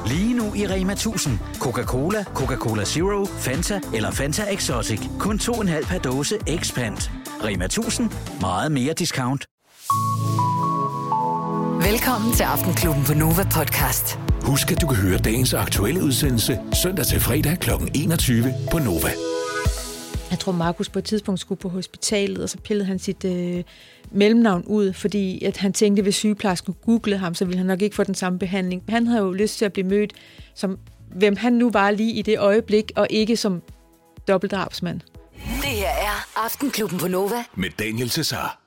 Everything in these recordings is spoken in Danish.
Lige nu i Rema 1000. Coca-Cola, Coca-Cola Zero, Fanta eller Fanta Exotic. Kun 2,5 per dåse X-Pant. Rema 1000. Meget mere discount. Velkommen til Aftenklubben på Nova Podcast. Husk, at du kan høre dagens aktuelle udsendelse søndag til fredag kl. 21 på Nova. Jeg tror, Markus på et tidspunkt skulle på hospitalet, og så pillede han sit mellemnavn ud, fordi at han tænkte, at hvis sygeplejersken googlede ham, så ville han nok ikke få den samme behandling. Han havde jo lyst til at blive mødt som, hvem han nu var lige i det øjeblik, og ikke som dobbeltdrabsmand. Det her er Aftenklubben på Nova. Med Daniel Cesar.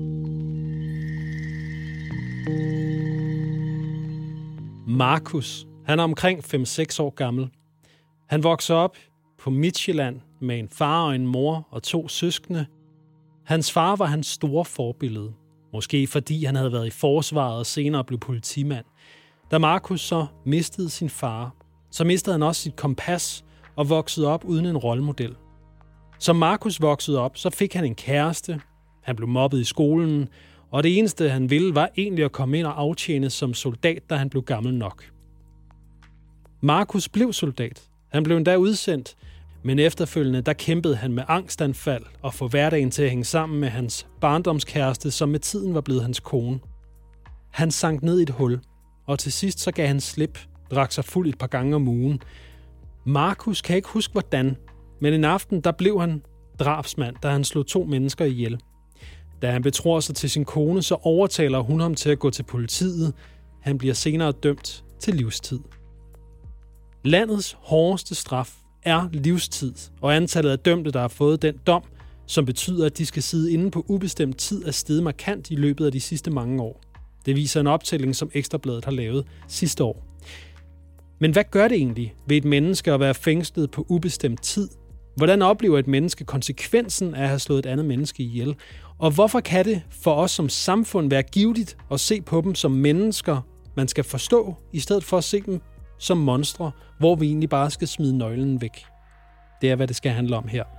Markus, han er omkring 5-6 år gammel. Han vokser op på Midtjylland med en far og en mor og 2 søskende. Hans far var hans store forbillede. Måske fordi han havde været i forsvaret og senere blev politimand. Da Markus så mistede sin far, så mistede han også sit kompas og voksede op uden en rollemodel. Som Markus voksede op, så fik han en kæreste. Han blev mobbet i skolen, og det eneste han ville var egentlig at komme ind og aftjene som soldat, da han blev gammel nok. Markus blev soldat. Han blev endda udsendt, men efterfølgende der kæmpede han med angstanfald og få hverdagen til at hænge sammen med hans barndomskæreste, som med tiden var blevet hans kone. Han sank ned i et hul, og til sidst så gav han slip, drak sig fuld et par gange om ugen. Markus kan ikke huske hvordan, men en aften der blev han drabsmand, da han slog 2 mennesker ihjel. Da han betror sig til sin kone, så overtaler hun ham til at gå til politiet. Han bliver senere dømt til livstid. Landets hårdeste straf er livstid, og antallet af dømte, der har fået den dom, som betyder, at de skal sidde inde på ubestemt tid, er steget markant i løbet af de sidste mange år. Det viser en optælling, som Ekstra Bladet har lavet sidste år. Men hvad gør det egentlig ved et menneske at være fængslet på ubestemt tid? Hvordan oplever et menneske konsekvensen af at have slået et andet menneske ihjel? Og hvorfor kan det for os som samfund være givtigt at se på dem som mennesker, man skal forstå, i stedet for at se dem som monstre, hvor vi egentlig bare skal smide nøglen væk? Det er, hvad det skal handle om her.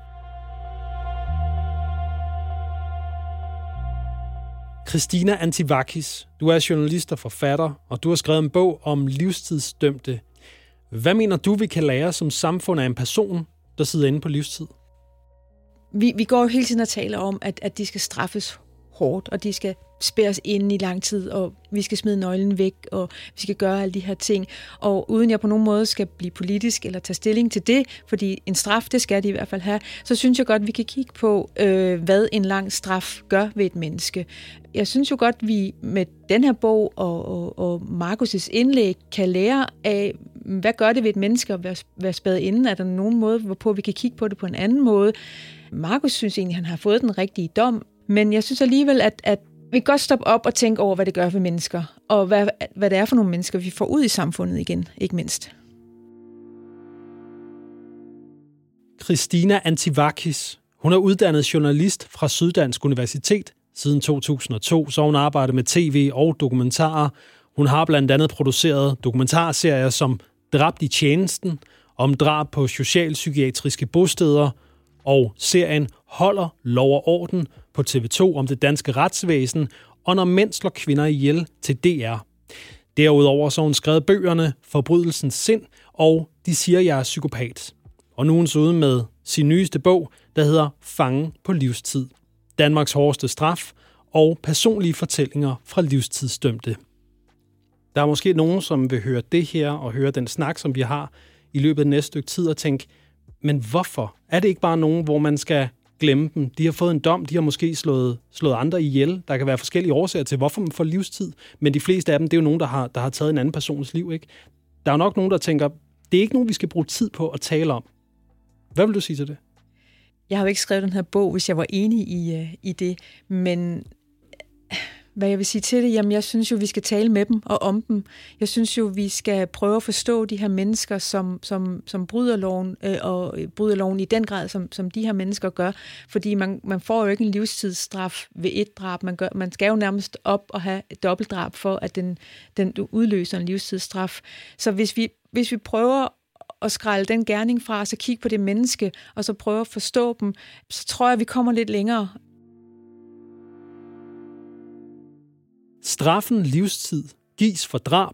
Christina Antivakis, du er journalist og forfatter, og du har skrevet en bog om livstidsdømte. Hvad mener du, vi kan lære som samfund af en person, der sidder inde på livstid? Vi går jo hele tiden og taler om, at de skal straffes hårdt, og de skal spærres inde i lang tid, og vi skal smide nøglen væk, og vi skal gøre alle de her ting. Og uden jeg på nogen måde skal blive politisk eller tage stilling til det, fordi en straf, det skal de i hvert fald have, så synes jeg godt, vi kan kigge på, hvad en lang straf gør ved et menneske. Jeg synes jo godt, vi med den her bog og Markus' indlæg kan lære af, hvad gør det ved et menneske at være spærret inde? Er der nogen måde, hvorpå vi kan kigge på det på en anden måde? Markus synes egentlig, han har fået den rigtige dom, men jeg synes alligevel, at vi kan godt stoppe op og tænke over, hvad det gør ved mennesker, og hvad det er for nogle mennesker, vi får ud i samfundet igen, ikke mindst. Christina Antivakis, hun er uddannet journalist fra Syddansk Universitet. Siden 2002 så hun arbejdet med tv og dokumentarer. Hun har blandt andet produceret dokumentarserier som Dræbt i tjenesten, om drab på socialpsykiatriske bosteder, og serien Holder lov og orden på TV2 om det danske retsvæsen, og Når mænd slår kvinder ihjel til DR. Derudover så hun skrevet bøgerne Forbrydelsens sind og De siger, jeg er psykopat. Og nu er hun så ude med sin nyeste bog, der hedder Fangen på livstid. Danmarks hårdeste straf og personlige fortællinger fra livstidsdømte. Der er måske nogen, som vil høre det her og høre den snak, som vi har i løbet af næste stykke tid og tænke, men hvorfor? Er det ikke bare nogen, hvor man skal glemme dem? De har fået en dom, de har måske slået andre ihjel. Der kan være forskellige årsager til, hvorfor man får livstid, men de fleste af dem, det er jo nogen, der har taget en anden persons liv, ikke? Der er jo nok nogen, der tænker, det er ikke nogen, vi skal bruge tid på at tale om. Hvad vil du sige til det? Jeg har jo ikke skrevet den her bog, hvis jeg var enig i det, men hvad jeg vil sige til det, jamen jeg synes jo, vi skal tale med dem og om dem. Jeg synes jo, vi skal prøve at forstå de her mennesker, som bryder loven, og bryder loven i den grad, som de her mennesker gør. Fordi man får jo ikke en livstidsstraf ved et drab. Man skal jo nærmest op og have et dobbeltdrab for, at den udløser en livstidsstraf. Så hvis vi prøver at skrælle den gerning fra os og kigge på det menneske, og så prøve at forstå dem, så tror jeg, vi kommer lidt længere. Straffen livstid gives for drab,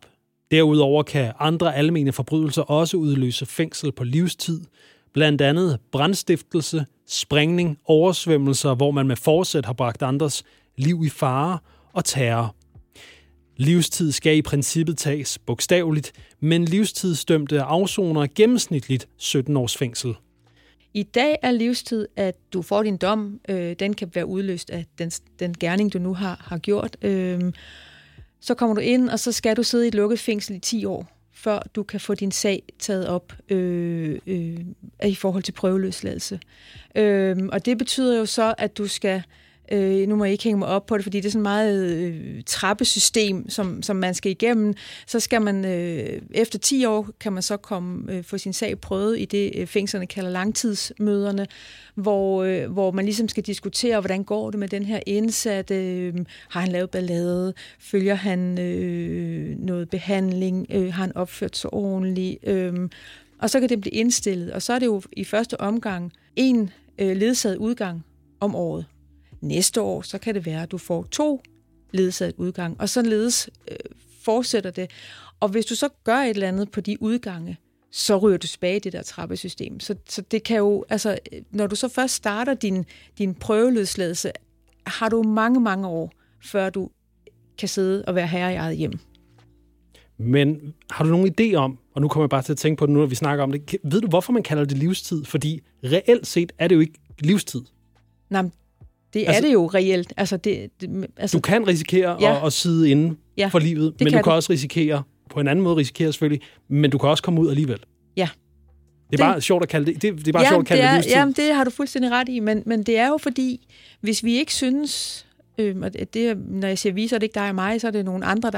Derudover kan andre almene forbrydelser også udløse fængsel på livstid, blandt andet brandstiftelse, sprængning, oversvømmelser, hvor man med forsæt har bragt andres liv i fare, og terror. Livstid skal i princippet tages bogstaveligt, men livstidsdømte afsoner gennemsnitligt 17 års fængsel. I dag er livstid, at du får din dom. Den kan være udløst af den gerning, du nu har gjort. Så kommer du ind, og så skal du sidde i et lukket fængsel i 10 år, før du kan få din sag taget op i forhold til prøveløsladelse. Og det betyder jo så, at du skal... nu må jeg ikke hænge mig op på det, fordi det er sådan meget trappesystem, som man skal igennem. Så skal man efter 10 år, kan man så få sin sag prøvet i det fængslerne kalder langtidsmøderne, hvor man ligesom skal diskutere, hvordan går det med den her indsatte, har han lavet ballade, følger han noget behandling, har han opført sig ordentligt, og så kan det blive indstillet. Og så er det jo i første omgang en ledsaget udgang om året. Næste år, så kan det være, at du får 2 ledsaget udgang, og således fortsætter det. Og hvis du så gør et eller andet på de udgange, så ryger du tilbage i det der trappesystem. Så det kan jo, altså, når du så først starter din prøveløsladelse, har du mange, mange år, før du kan sidde og være herre i eget hjem. Men har du nogen idé om, og nu kommer jeg bare til at tænke på det nu, når vi snakker om det, ved du, hvorfor man kalder det livstid? Fordi reelt set er det jo ikke livstid. Nej, det er det jo reelt. Altså, du kan risikere at sidde inde for livet, men du kan også risikere, på en anden måde risikere selvfølgelig, men du kan også komme ud alligevel. Ja. Det er bare sjovt at kalde det. Det er bare sjovt at kalde det livstid. Jamen, det har du fuldstændig ret i, men det er jo fordi, hvis vi ikke synes, og det, når jeg siger vi, så er det ikke dig og mig, så er det nogle andre,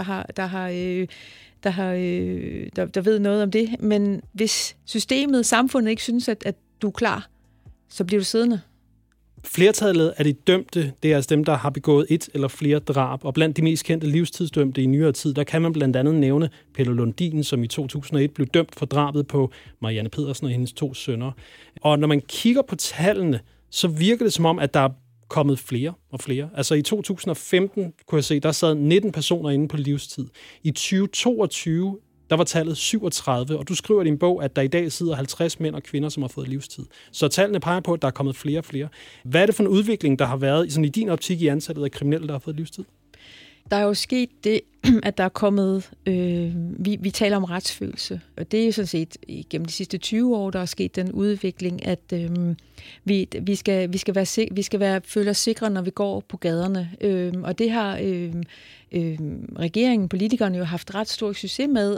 der ved noget om det. Men hvis systemet, samfundet ikke synes, at du er klar, så bliver du siddende. Flertallet af de dømte, det er altså dem, der har begået 1 eller flere drab, og blandt de mest kendte livstidsdømte i nyere tid, der kan man blandt andet nævne Pelle Lundin, som i 2001 blev dømt for drabet på Marianne Pedersen og hendes 2 sønner. Og når man kigger på tallene, så virker det som om, at der er kommet flere og flere. Altså i 2015, kunne jeg se, der sad 19 personer inde på livstid. I 2022, der var tallet 37, og du skriver i din bog, at der i dag sidder 50 mænd og kvinder, som har fået livstid. Så tallene peger på, at der er kommet flere og flere. Hvad er det for en udvikling, der har været sådan i din optik i antallet af kriminelle, der har fået livstid? Der er jo sket det, at der er kommet... vi taler om retsfølelse, og det er jo sådan set gennem de sidste 20 år, der er sket den udvikling, at vi skal føle os sikre, når vi går på gaderne. Og det har regeringen, politikerne jo haft ret stor succes med,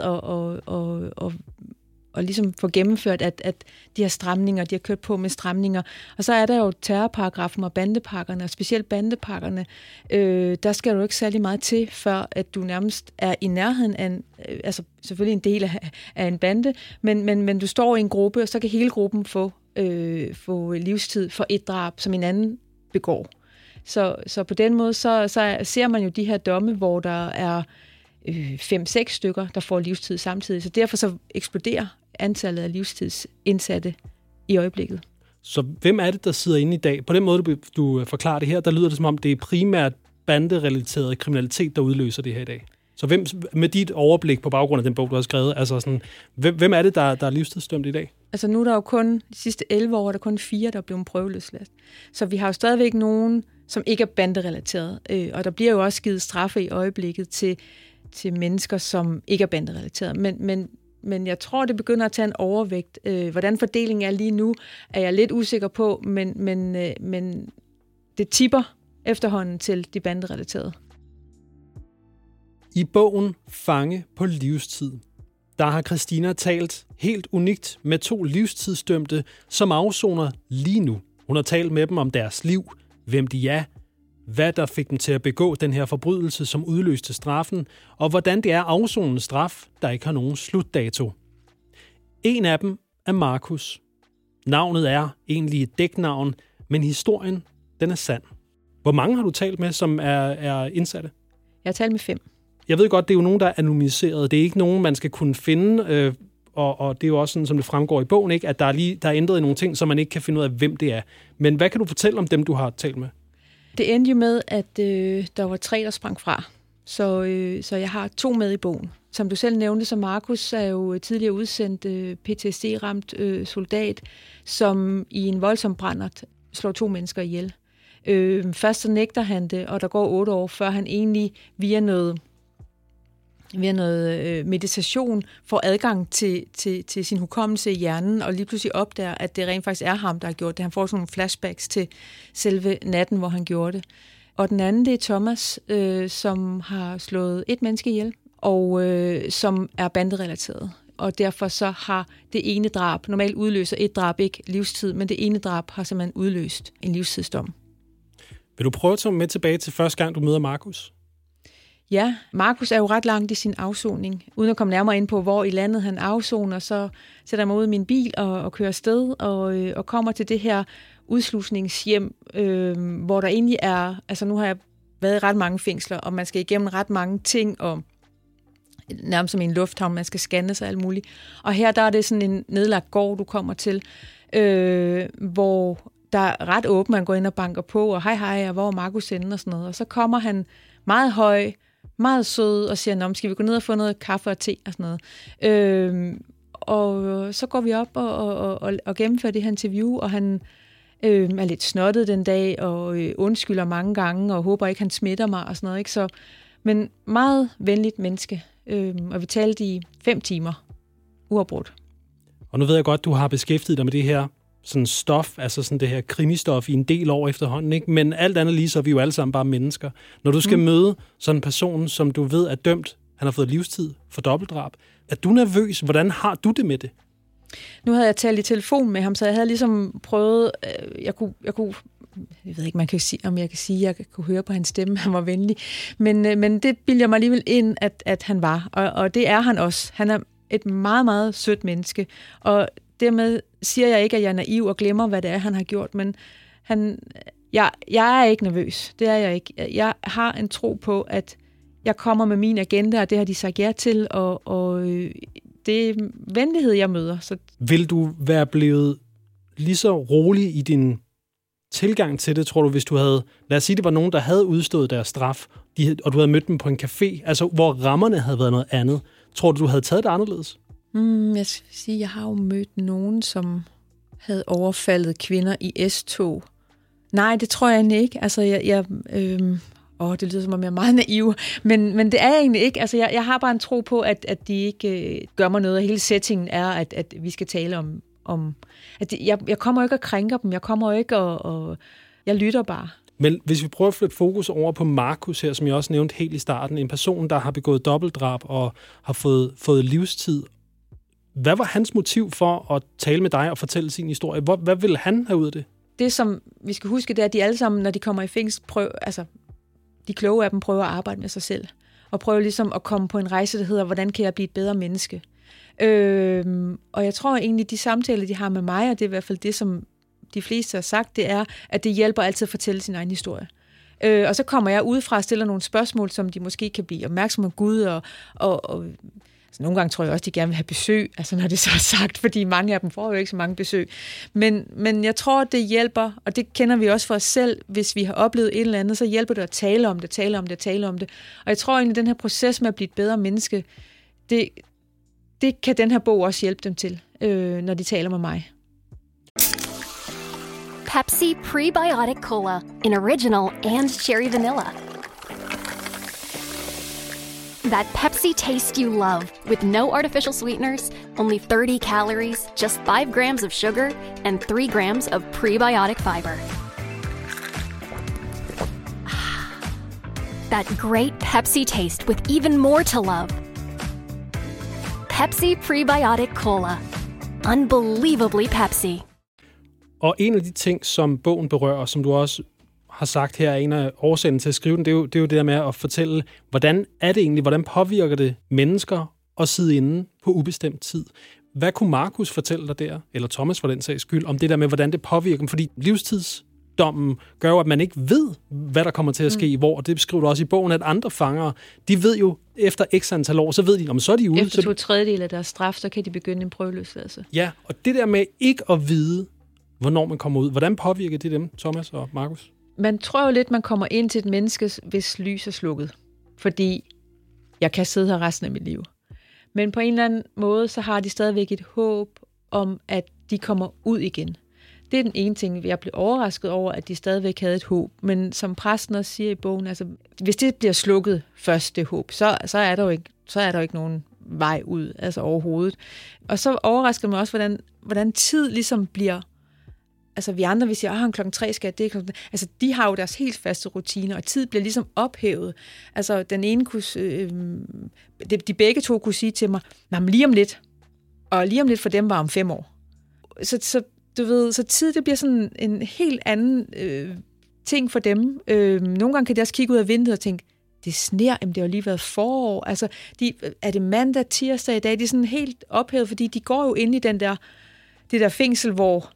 og ligesom få gennemført, at de her stramninger, de har kørt på med stramninger. Og så er der jo terrorparagrafen og bandepakkerne, og specielt bandepakkerne. Der skal du ikke særlig meget til, før at du nærmest er i nærheden af altså selvfølgelig en del af en bande, men du står i en gruppe, og så kan hele gruppen få livstid for et drab, som en anden begår. Så på den måde, så ser man jo de her domme, hvor der er 5-6 stykker, der får livstid samtidig. Så derfor så eksploderer antallet af livstidsindsatte i øjeblikket. Så hvem er det, der sidder inde i dag? På den måde, du forklarer det her, der lyder det som om, det er primært banderelateret kriminalitet, der udløser det her i dag. Så hvem, med dit overblik på baggrund af den bog, du har skrevet, altså sådan, hvem er det, der er livstidsdømt i dag? Altså nu er der jo kun, de sidste 11 år, der er kun 4, der er blevet prøveløsladt. Så vi har jo stadigvæk nogen, som ikke er banderelateret. Og der bliver jo også givet straffe i øjeblikket til mennesker, som ikke er banderelateret. Men jeg tror, det begynder at tage en overvægt. Hvordan fordelingen er lige nu, er jeg lidt usikker på, men det tipper efterhånden til de banderelaterede. I bogen Fange på livstid, der har Christina talt helt unikt med 2 livstidsdømte, som afsoner lige nu. Hun har talt med dem om deres liv, hvem de er, hvad der fik dem til at begå den her forbrydelse, som udløste straffen, og hvordan det er afsonende straf, der ikke har nogen slutdato. En af dem er Markus. Navnet er egentlig et dæknavn, men historien, den er sand. Hvor mange har du talt med, som er indsatte? Jeg har talt med 5. Jeg ved godt, det er jo nogen, der er anonymiseret. Det er ikke nogen, man skal kunne finde, og det er jo også sådan, som det fremgår i bogen, ikke? At der er ændret i nogle ting, så man ikke kan finde ud af, hvem det er. Men hvad kan du fortælle om dem, du har talt med? Det endte jo med, at der var 3, der sprang fra. Så jeg har 2 med i bogen. som du selv nævnte, så Markus er jo tidligere udsendt PTSD-ramt soldat, som i en voldsom brændert slår 2 mennesker ihjel. Først så nægter han det, og der går 8 år, før han egentlig via noget meditation får adgang til sin hukommelse i hjernen, og lige pludselig opdager, at det rent faktisk er ham, der har gjort det. Han får sådan nogle flashbacks til selve natten, hvor han gjorde det. Og den anden, det er Thomas, som har slået 1 menneske ihjel, og som er banderelateret. Og derfor så har det ene drab, normalt udløser et drab ikke livstid, men det ene drab har simpelthen udløst en livstidsdom. Vil du prøve at tage med tilbage til første gang, du møder Markus? Ja, Markus er jo ret langt i sin afsoning. Uden at komme nærmere ind på, hvor i landet han afsoner, så sætter jeg mig ud i min bil og kører afsted og kommer til det her udslusningshjem, hvor der egentlig er, altså nu har jeg været i ret mange fængsler, og man skal igennem ret mange ting, og nærmest som i en lufthavn, man skal scanne sig alt muligt. Og her der er det sådan en nedlagt gård, du kommer til, hvor der er ret åbent, man går ind og banker på, og hej, og hvor er Markus henne og sådan noget. Og så kommer han meget høj, meget sød, og siger, skal vi gå ned og få noget kaffe og te og sådan noget. Og så går vi op og gennemfører det her interview, og han er lidt snottet den dag, og undskylder mange gange, og håber ikke, han smitter mig og sådan noget. Ikke? Så, men meget venligt menneske, og vi talte i 5 timer, uafbrudt. Og nu ved jeg godt, du har beskæftiget dig med det her sådan stof, altså sådan det her krimistof i en del år efterhånden, ikke? Men alt andet lige, så er vi jo alle sammen bare mennesker. Når du skal møde sådan en person, som du ved er dømt, han har fået livstid for dobbeltdrab, er du nervøs? Hvordan har du det med det? Nu havde jeg talt i telefon med ham, så jeg havde ligesom prøvet, jeg ved ikke, om jeg kan sige, jeg kunne høre på hans stemme, han var venlig, men det bilder mig alligevel ind, at han var, og det er han også. Han er et meget, meget sødt menneske, og dermed siger jeg ikke, at jeg er naiv og glemmer, hvad det er, han har gjort, men jeg er ikke nervøs. Det er jeg ikke. Jeg har en tro på, at jeg kommer med min agenda, og det har de sagt ja til, og det er venlighed, jeg møder. Så vil du være blevet lige så rolig i din tilgang til det, tror du, hvis du havde, lad os sige, det var nogen, der havde udstået deres straf, og du havde mødt dem på en café, altså hvor rammerne havde været noget andet. Tror du havde taget det anderledes? Jeg skal sige, jeg har jo mødt nogen, som havde overfaldet kvinder i S-tog. Nej, det tror jeg egentlig ikke. Altså, det lyder som om jeg er meget naiv, men det er jeg egentlig ikke. Altså, jeg har bare en tro på, at de ikke gør mig noget, og hele settingen er, at vi skal tale om at jeg kommer ikke og krænker dem, jeg kommer ikke og jeg lytter bare. Men hvis vi prøver at flytte fokus over på Markus her, som jeg også nævnte helt i starten, en person, der har begået dobbeltdrab og har fået livstid. Hvad var hans motiv for at tale med dig og fortælle sin historie? Hvad ville han have ud af det? Det, som vi skal huske, det er, at de alle sammen, når de kommer i fængsel, de kloge af dem prøver at arbejde med sig selv. Og prøver ligesom at komme på en rejse, der hedder, hvordan kan jeg blive et bedre menneske? Og jeg tror egentlig, de samtaler, de har med mig, og det er i hvert fald det, som de fleste har sagt, det er, at det hjælper altid at fortælle sin egen historie. Og så kommer jeg udefra og stiller nogle spørgsmål, som de måske kan blive opmærksomme på Gud, og altså nogle gange tror jeg også, de gerne vil have besøg, altså når det så er sagt, fordi mange af dem får jo ikke så mange besøg. Men jeg tror, det hjælper, og det kender vi også for os selv, hvis vi har oplevet et eller andet, så hjælper det at tale om det. Og jeg tror egentlig, den her proces med at blive et bedre menneske, det kan den her bog også hjælpe dem til, når de taler med mig. Pepsi Prebiotic Cola in original and cherry vanilla. That Pepsi taste you love, with no artificial sweeteners, only 30 calories, just 5 grams of sugar, and 3 grams of prebiotic fiber. That great Pepsi taste with even more to love. Pepsi Prebiotic Cola. Unbelievably Pepsi. Og en af de ting, som bogen berører, som du også har sagt her, er en af årsagen til at skrive den, det er jo det der med at fortælle, hvordan er det egentlig, hvordan påvirker det mennesker at sidde inde på ubestemt tid. Hvad kunne Markus fortælle dig der, eller Thomas for den sags skyld, om det der med, hvordan det påvirker dem? Fordi livstidsdommen gør jo, at man ikke ved, hvad der kommer til at ske, hvor, og det beskriver du også i bogen, at andre fangere, de ved jo, efter x antal år, så ved de, om så er de ude. Efter 2/3 af deres straf, så kan de begynde en prøveløsladelse. Ja, og det der med ikke at vide, hvornår man kommer ud, hvordan påvirker det dem, Thomas og Markus? Man tror jo lidt, man kommer ind til et menneske, hvis lys er slukket. Fordi jeg kan sidde her resten af mit liv. Men på en eller anden måde, så har de stadigvæk et håb om, at de kommer ud igen. Det er den ene ting, jeg blev overrasket over, at de stadigvæk havde et håb. Men som præsten også siger i bogen, altså, hvis det bliver slukket først, det håb, så er der jo ikke nogen vej ud, altså overhovedet. Og så overrasker mig også, hvordan tid ligesom bliver. Altså vi andre, vi siger, klokken 3 skal det klokken. Altså de har jo deres helt faste rutiner, og tid bliver ligesom ophævet. Altså den ene de begge to kunne sige til mig, men lige om lidt. Og lige om lidt for dem var om 5 år. Så du ved, så tid det bliver sådan en helt anden ting for dem. Nogle gange kan de også kigge ud af vinduet og tænke, det sner, det har jo lige været forår. Altså, er det mandag, tirsdag i dag? De er sådan helt ophævet, fordi de går jo ind i det der fængsel,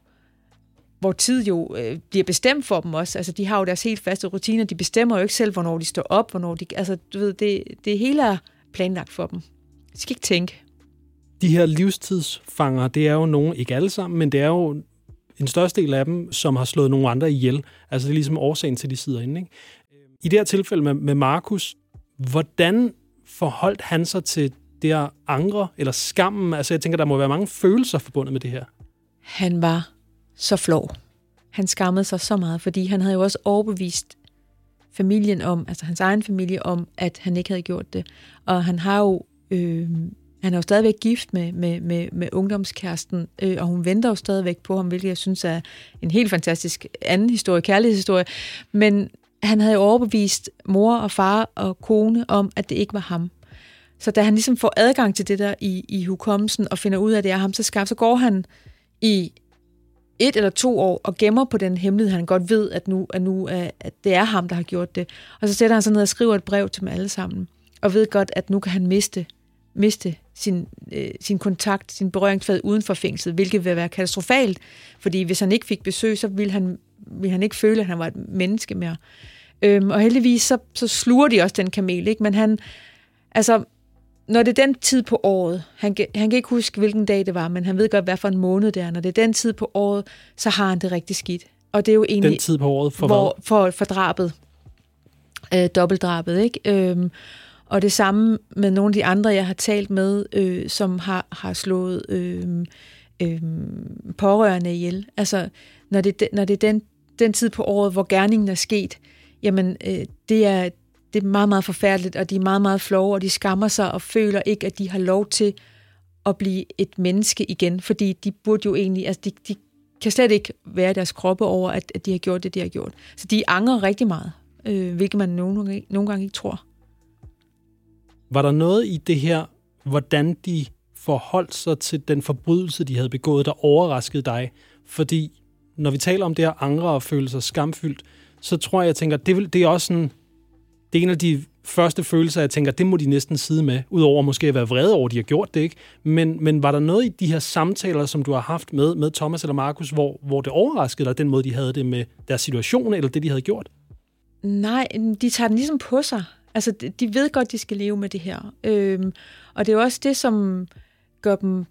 hvor tid jo bliver bestemt for dem også. Altså, de har jo deres helt faste rutiner. De bestemmer jo ikke selv, hvornår de står op, altså, du ved, det hele er planlagt for dem. De skal ikke tænke. De her livstidsfanger, det er jo nogen, ikke alle sammen, men det er jo en største del af dem, som har slået nogle andre ihjel. Altså, det er ligesom årsagen til, de sidder inde, ikke? I det her tilfælde med Markus, hvordan forholdt han sig til det her angre eller skammen? Altså, jeg tænker, der må være mange følelser forbundet med det her. Han var så flov. Han skammede sig så meget, fordi han havde jo også overbevist familien om, altså hans egen familie om, at han ikke havde gjort det. Og han har jo, han er jo stadigvæk gift med ungdomskæresten, og hun venter jo stadigvæk på ham, hvilket jeg synes er en helt fantastisk anden historie, kærlighedshistorie. Men han havde jo overbevist mor og far og kone om, at det ikke var ham. Så da han ligesom får adgang til det der i hukommelsen og finder ud af, at det er ham, så går han i 1 eller 2 år og gemmer på den hemmelighed, han godt ved, at det er ham, der har gjort det. Og så sætter han sig ned og skriver et brev til dem alle sammen, og ved godt, at nu kan han miste sin kontakt, sin berøringsflade uden for fængslet, hvilket vil være katastrofalt, fordi hvis han ikke fik besøg, så ville han ikke føle, at han var et menneske mere. Og heldigvis så sluger de også den kamel, ikke? Men han, altså, når det er den tid på året, han kan ikke huske, hvilken dag det var, men han ved godt, hvad for en måned det er. Når det er den tid på året, så har han det rigtig skidt. Og det er jo egentlig... Den tid på året for hvad? For drabet. Dobbeltdrabet, ikke? Og det samme med nogle af de andre, jeg har talt med, som har slået pårørende ihjel. Altså, når det er den tid på året, hvor gerningen er sket, jamen, det er meget, meget forfærdeligt, og de er meget, meget flove, og de skammer sig og føler ikke, at de har lov til at blive et menneske igen, fordi de burde jo egentlig, altså de kan slet ikke være i deres kroppe over, at de har gjort det, de har gjort. Så de angrer rigtig meget, hvilket man nogle gange ikke tror. Var der noget i det her, hvordan de forholdt sig til den forbrydelse, de havde begået, der overraskede dig? Fordi når vi taler om det her angre og føle sig skamfyldt, så tror jeg tænker, det er også sådan, det er en af de første følelser, jeg tænker, det må de næsten sidde med, udover måske at være vrede over, at de har gjort det, ikke? Men var der noget i de her samtaler, som du har haft med Thomas eller Markus, hvor det overraskede dig, den måde, de havde det med deres situation, eller det, de havde gjort? Nej, de tager den ligesom på sig. Altså, de ved godt, de skal leve med det her. Og det er jo også det, som gør dem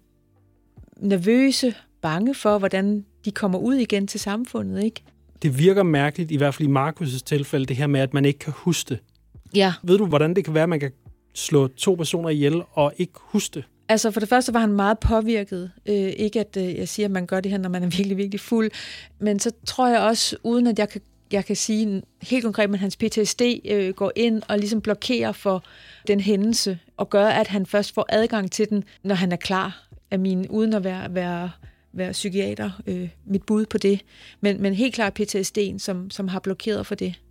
nervøse, bange for, hvordan de kommer ud igen til samfundet, ikke? Det virker mærkeligt, i hvert fald i Markus' tilfælde, det her med, at man ikke kan huske det. Ja. Ved du, hvordan det kan være, at man kan slå 2 personer ihjel og ikke huske det? Altså, for det første var han meget påvirket. Ikke at jeg siger, at man gør det her, når man er virkelig, virkelig fuld. Men så tror jeg også, uden at jeg kan sige helt konkret, at hans PTSD går ind og ligesom blokerer for den hændelse, og gør, at han først får adgang til den, når han er klar, uden at være psykiater, mit bud på det. Men helt klart PTSD'en, som har blokeret for det.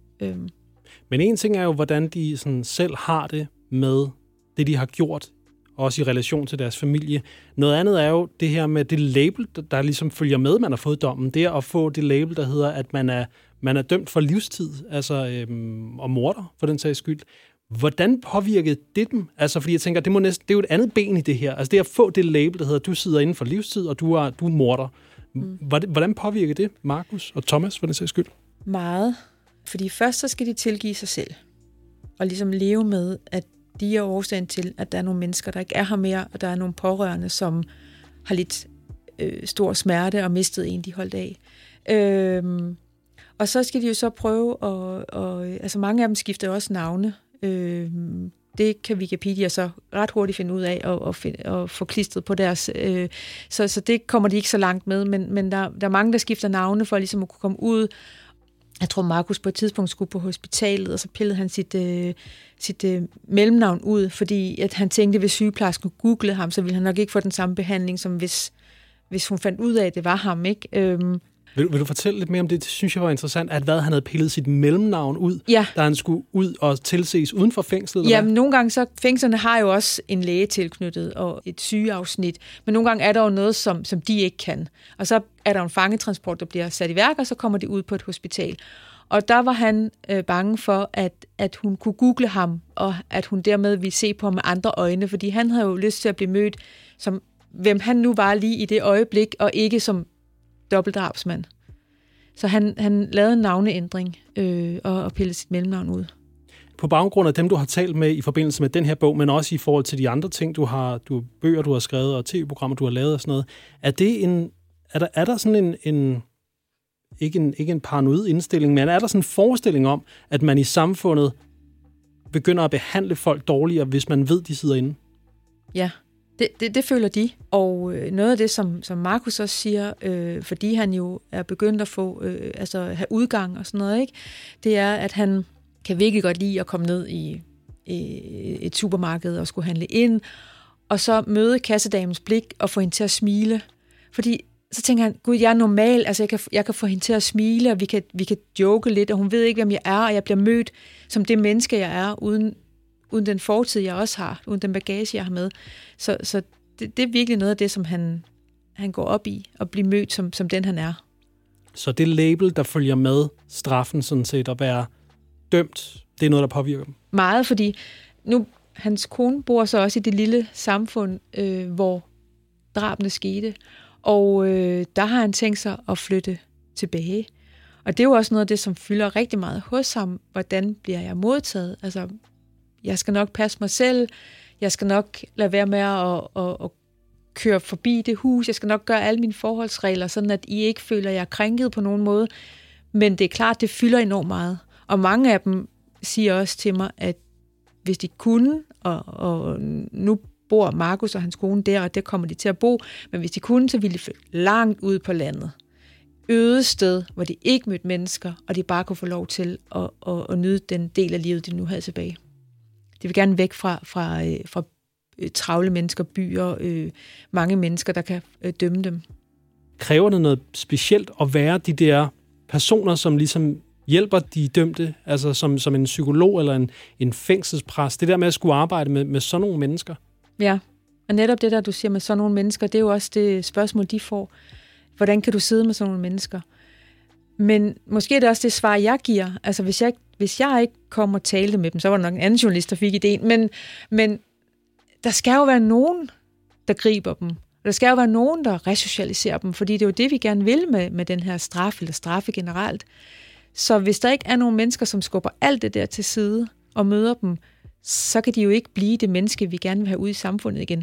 Men en ting er jo, hvordan de sådan selv har det med det, de har gjort, også i relation til deres familie. Noget andet er jo det her med det label, der ligesom følger med, man har fået dommen. Det er at få det label, der hedder, at man er dømt for livstid, altså og morder, for den sags skyld. Hvordan påvirkede det dem? Altså, fordi jeg tænker, det er jo et andet ben i det her. Altså det at få det label, der hedder, du sidder inden for livstid, og du er morder. Hvordan påvirker det Markus og Thomas, for den sags skyld? Meget. Fordi først så skal de tilgive sig selv. Og ligesom leve med, at de er årsagen til, at der er nogle mennesker, der ikke er her mere, og der er nogle pårørende, som har lidt stor smerte og mistet en, de holdt af. Og så skal de jo så prøve, og altså mange af dem skifter også navne. det kan Wikipedia så ret hurtigt finde ud af og få klistret på deres... Så det kommer de ikke så langt med, men der er mange, der skifter navne for ligesom at kunne komme ud. Jeg tror, Markus på et tidspunkt skulle på hospitalet, og så pillede han sit mellemnavn ud, fordi at han tænkte, at hvis sygeplejersken google ham, så ville han nok ikke få den samme behandling, som hvis hun fandt ud af, at det var ham, ikke? Vil du fortælle lidt mere om det? Det synes jeg var interessant, at han havde pillet sit mellemnavn ud, da han skulle ud og tilses uden for fængslet? Jamen, nogle gange så, fængslerne har jo også en læge tilknyttet og et sygeafsnit, men nogle gange er der jo noget, som de ikke kan. Og så er der en fangetransport, der bliver sat i værk, og så kommer de ud på et hospital. Og der var han bange for, at hun kunne google ham, og at hun dermed ville se på ham med andre øjne, fordi han havde jo lyst til at blive mødt som, hvem han nu var lige i det øjeblik, og ikke som dobbeltdrabsmand. Så han lavede en navneændring og pillede sit mellemnavn ud. På baggrund af dem, du har talt med i forbindelse med den her bog, men også i forhold til de andre ting, bøger, du har skrevet, og tv-programmer, du har lavet og sådan noget, er der sådan en ikke en paranoid indstilling, men er der sådan en forestilling om, at man i samfundet begynder at behandle folk dårligere, hvis man ved, de sidder inde? Ja. Det føler de, og noget af det, som Markus også siger, fordi han jo er begyndt at få, have udgang og sådan noget, ikke? Det er, at han kan virkelig godt lide at komme ned i et supermarked og skulle handle ind, og så møde kassedamens blik og få hende til at smile. Fordi så tænker han, gud, jeg er normal, altså jeg kan få hende til at smile, og vi kan joke lidt, og hun ved ikke, hvem jeg er, og jeg bliver mødt som det menneske, jeg er, uden den fortid, jeg også har, uden den bagage, jeg har med. Så det er virkelig noget af det, som han går op i, at blive mødt som den, han er. Så det label, der følger med straffen, sådan set, at være dømt, det er noget, der påvirker dem? Meget, fordi nu, hans kone bor så også i det lille samfund, hvor drabene skete, og der har han tænkt sig at flytte tilbage. Og det er jo også noget af det, som fylder rigtig meget hos ham. Hvordan bliver jeg modtaget? Altså, jeg skal nok passe mig selv, jeg skal nok lade være med at køre forbi det hus, jeg skal nok gøre alle mine forholdsregler, sådan at I ikke føler, at jeg er krænket på nogen måde. Men det er klart, det fylder enormt meget. Og mange af dem siger også til mig, at hvis de kunne, og nu bor Markus og hans kone der, og der kommer de til at bo, men hvis de kunne, så ville de flytte langt ud på landet. Øde sted, hvor de ikke mødte mennesker, og de bare kunne få lov til at nyde den del af livet, de nu havde tilbage. De vil gerne væk fra travle mennesker, byer, mange mennesker, der kan dømme dem. Kræver det noget specielt at være de der personer, som ligesom hjælper de dømte, altså som en psykolog eller en fængselspræst? Det der med at skulle arbejde med sådan nogle mennesker? Ja, og netop det der, du siger med sådan nogle mennesker, det er jo også det spørgsmål, de får. Hvordan kan du sidde med sådan nogle mennesker? Men måske er det også det svar, jeg giver. Altså, hvis jeg ikke kommer og talte med dem, så var der nok en anden journalist, der fik idéen. Men der skal jo være nogen, der griber dem. Der skal jo være nogen, der resocialiserer dem, fordi det er jo det, vi gerne vil med den her straf, eller straffe generelt. Så hvis der ikke er nogen mennesker, som skubber alt det der til side og møder dem, så kan de jo ikke blive det menneske, vi gerne vil have ud i samfundet igen.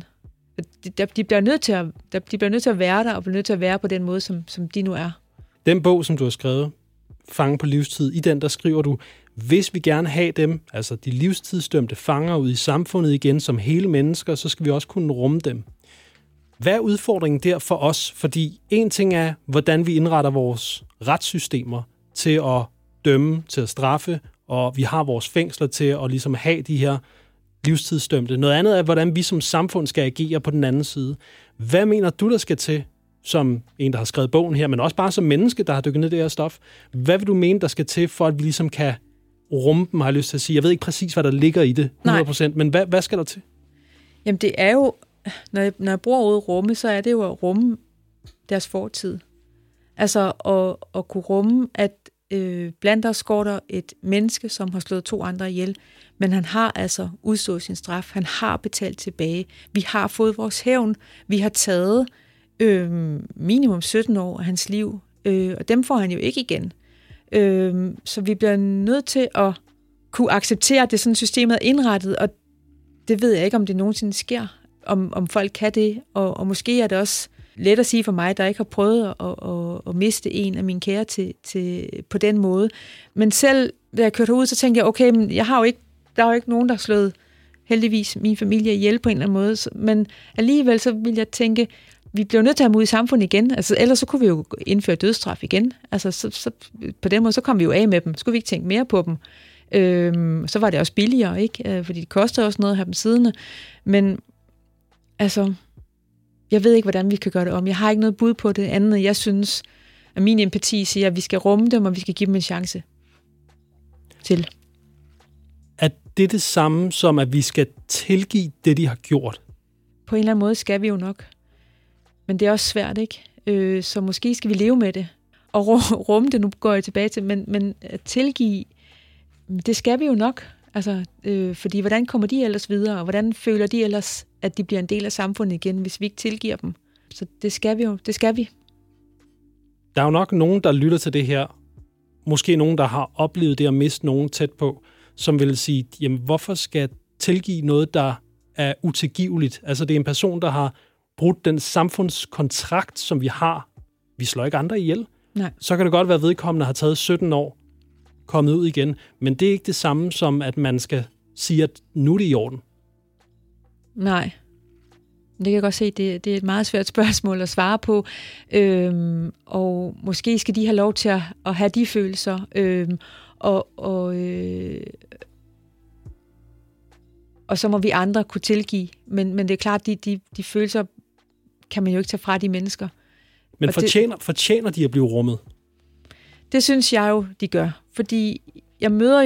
De bliver nødt til at være der, og bliver nødt til at være på den måde, som de nu er. Den bog, som du har skrevet, Fange på livstid, i den der skriver du, hvis vi gerne have dem, altså de livstidsdømte fanger ud i samfundet igen som hele mennesker, så skal vi også kunne rumme dem. Hvad er udfordringen der for os? Fordi en ting er, hvordan vi indretter vores retssystemer til at dømme, til at straffe, og vi har vores fængsler til at ligesom have de her livstidsdømte. Noget andet er, hvordan vi som samfund skal agere på den anden side. Hvad mener du, der skal til, som en, der har skrevet bogen her, men også bare som menneske, der har dykket ned i det her stof? Hvad vil du mene, der skal til, for at vi ligesom kan rumme dem, har jeg lyst til at sige? Jeg ved ikke præcis, hvad der ligger i det, 100%, men hvad skal der til? Jamen det er jo, når jeg bruger ordet rumme, så er det jo at rumme deres fortid. Altså at kunne rumme, at blandt os går der et menneske, som har slået 2 andre ihjel, men han har altså udstået sin straf, han har betalt tilbage, vi har fået vores hævn, vi har taget minimum 17 år af hans liv, og dem får han jo ikke igen. Så vi bliver nødt til at kunne acceptere, at det sådan systemet er indrettet, og det ved jeg ikke, om det nogensinde sker, om folk kan det, og måske er det også let at sige for mig, der ikke har prøvet at miste en af mine kære til på den måde. Men selv da jeg kørte ud, så tænkte jeg, okay, men der er jo ikke nogen, der har slået heldigvis min familie hjælpe på en eller anden måde, men alligevel så vil jeg tænke, vi bliver nødt til at have dem ud i samfundet igen, altså ellers så kunne vi jo indføre dødsstraf igen, altså så på den måde, så kom vi jo af med dem, så skulle vi ikke tænke mere på dem, så var det også billigere, ikke? Fordi det koster også noget at have dem siddende, men altså, jeg ved ikke, hvordan vi kan gøre det om, jeg har ikke noget bud på det andet, jeg synes, at min empati siger, at vi skal rumme dem, og vi skal give dem en chance til. Er det det samme som, at vi skal tilgive det, de har gjort? På en eller anden måde skal vi jo nok. Men det er også svært, ikke? Så måske skal vi leve med det. Og rumme det, nu går jeg tilbage til, men at tilgive, det skal vi jo nok. Altså, fordi hvordan kommer de ellers videre? Og hvordan føler de ellers, at de bliver en del af samfundet igen, hvis vi ikke tilgiver dem? Så det skal vi jo. Det skal vi. Der er jo nok nogen, der lytter til det her. Måske nogen, der har oplevet det at miste nogen tæt på, som vil sige, jamen hvorfor skal jeg tilgive noget, der er utilgiveligt? Altså det er en person, der har brudt den samfundskontrakt, som vi har. Vi slår ikke andre ihjel. Nej. Så kan det godt være, at vedkommende har taget 17 år, kommet ud igen. Men det er ikke det samme som, at man skal sige, at nu er det i orden. Nej. Det kan jeg godt se, det er et meget svært spørgsmål at svare på. Og måske skal de have lov til at have de følelser. Og så må vi andre kunne tilgive. Men det er klart, de følelser kan man jo ikke tage fra de mennesker. Men fortjener de at blive rummet? Det synes jeg jo, de gør. Fordi jeg møder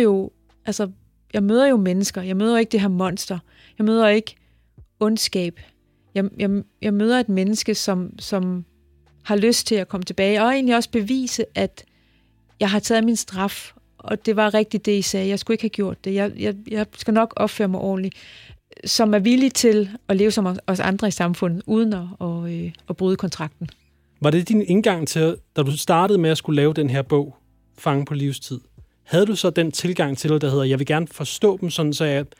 jo mennesker. Jeg møder ikke det her monster. Jeg møder ikke ondskab. Jeg møder et menneske, som har lyst til at komme tilbage, og egentlig også bevise, at jeg har taget min straf, og det var rigtigt det, I sagde. Jeg skulle ikke have gjort det. Jeg skal nok opføre mig ordentligt. Som er villig til at leve som os andre i samfundet, uden at bryde kontrakten. Var det din indgang til, da du startede med at skulle lave den her bog, Fange på livstid? Havde du så den tilgang til det, der hedder, jeg vil gerne forstå dem, sådan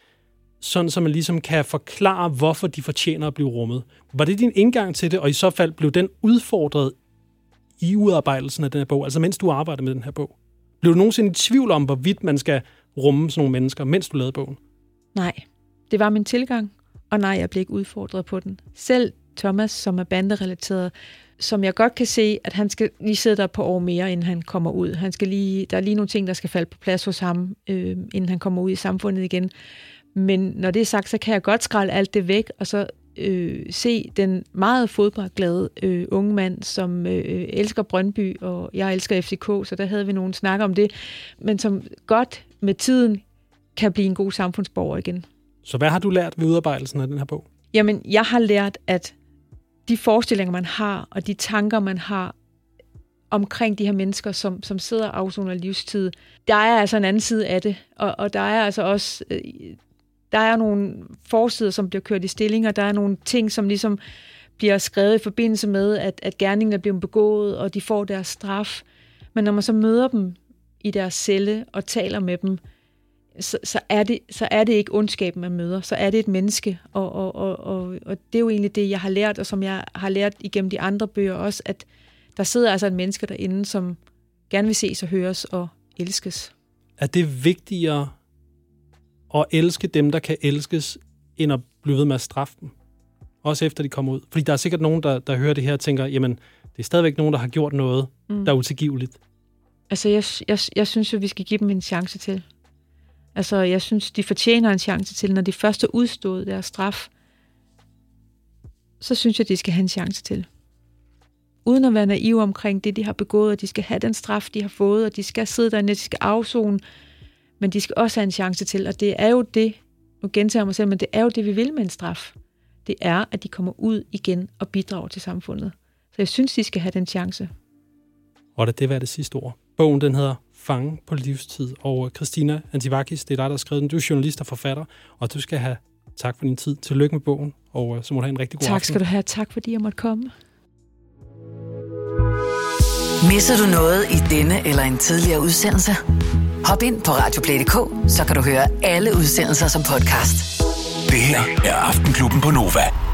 så man ligesom kan forklare, hvorfor de fortjener at blive rummet? Var det din indgang til det, og i så fald blev den udfordret i udarbejdelsen af den her bog, altså mens du arbejdede med den her bog? Blev du nogensinde i tvivl om, hvorvidt man skal rumme sådan nogle mennesker, mens du lavede bogen? Nej, det var min tilgang, og nej, jeg blev ikke udfordret på den. Selv Thomas, som er banderelateret, som jeg godt kan se, at han skal lige sidde der på år mere, inden han kommer ud. Der er lige nogle ting, der skal falde på plads hos ham, inden han kommer ud i samfundet igen. Men når det er sagt, så kan jeg godt skrælle alt det væk, og så se den meget fodboldglade unge mand, som elsker Brøndby, og jeg elsker FCK, så der havde vi nogle snakker om det, men som godt med tiden kan blive en god samfundsborger igen. Så hvad har du lært ved udarbejdelsen af den her bog? Jamen, jeg har lært, at de forestillinger, man har, og de tanker, man har omkring de her mennesker, som sidder og afsoner livstid, der er altså en anden side af det, og der er altså også... Der er nogle forsider, som bliver kørt i stilling, og der er nogle ting, som ligesom bliver skrevet i forbindelse med, at gerningen er blevet begået, og de får deres straf. Men når man så møder dem i deres celle og taler med dem, så er det ikke ondskaben, man møder. Så er det et menneske, og det er jo egentlig det, jeg har lært, og som jeg har lært igennem de andre bøger også, at der sidder altså et menneske derinde, som gerne vil ses og høres og elskes. Er det vigtigere at elske dem, der kan elskes, end at blive ved med at straffe dem? Også efter de kommer ud. Fordi der er sikkert nogen, der hører det her og tænker, jamen, det er stadigvæk nogen, der har gjort noget, der er utilgiveligt. Altså, jeg synes jo, vi skal give dem en chance til. Altså, jeg synes, de fortjener en chance til, når de først har udstået deres straf. Så synes jeg, de skal have en chance til. Uden at være naive omkring det, de har begået, og de skal have den straf, de har fået, og de skal sidde derinde, de skal afzone. Men de skal også have en chance til, og det er jo det, nu gentager jeg mig selv, men det er jo det, vi vil med en straf. Det er, at de kommer ud igen og bidrager til samfundet. Så jeg synes, de skal have den chance. Og det var det sidste ord. Bogen, den hedder Fange på livstid, og Christina Antivakis, det er dig, der har skrevet den. Du er journalist og forfatter, og du skal have tak for din tid. Tillykke med bogen, og så må du have en rigtig god aften. Tak skal du have. Tak fordi jeg måtte komme. Misser du noget i denne eller en tidligere udsendelse? Hop ind på radioplay.dk, så kan du høre alle udsendelser som podcast. Det her er Aftenklubben på Nova.